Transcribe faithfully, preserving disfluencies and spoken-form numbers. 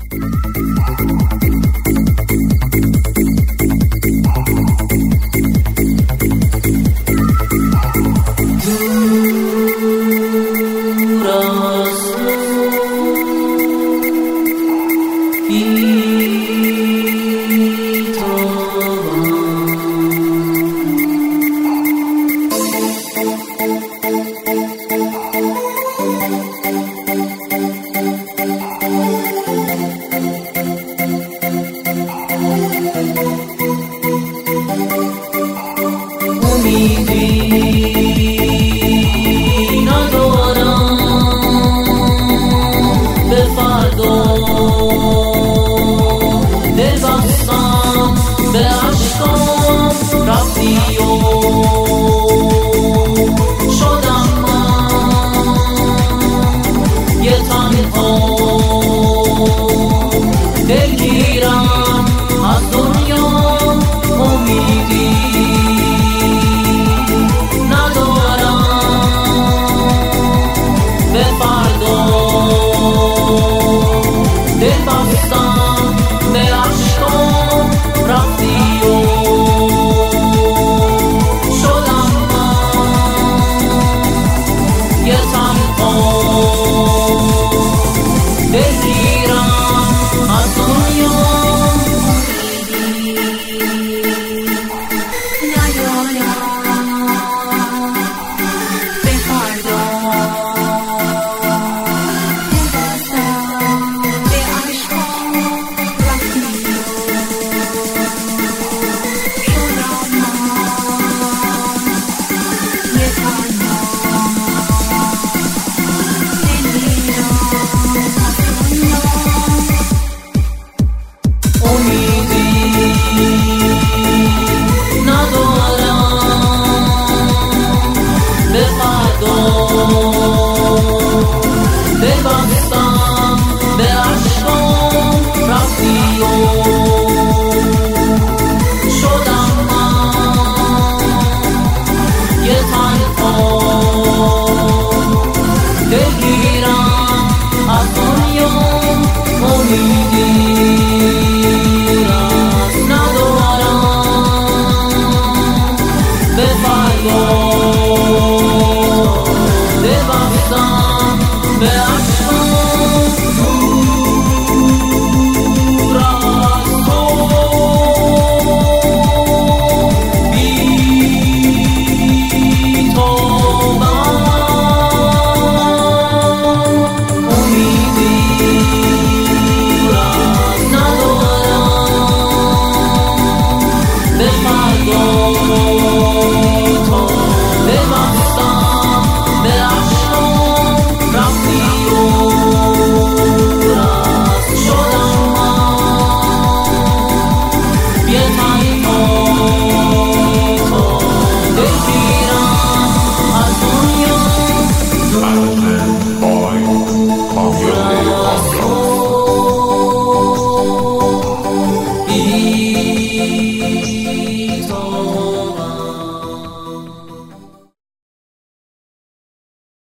امیدی ندارم به فردا، دل بستم به عشقم رفتی و شدم من یه تنها دلگیرم از دنیا. امیدی به فردا، دل بستم به عشقم رفتی و شدم من یه تنها دلگیرم از دنیا. دل بستم به عشقم رفتی و شدم من یه تنها دلگیرم از دنیا. امیدی